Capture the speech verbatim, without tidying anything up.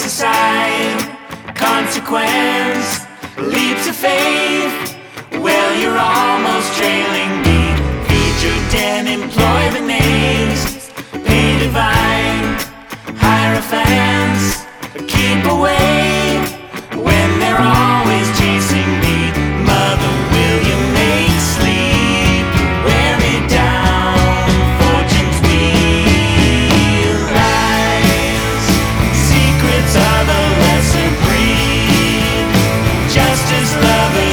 decide. Consequence, leaps of faith. Well, you're almost trailing me. Feed your den, employ the knaves. Pay divine, hierophants. Keep away when they're always chasing me. Mother, will you make sleep? Wear me down, fortune's wheel. Lies, secrets are the lesser breed. Just as lovers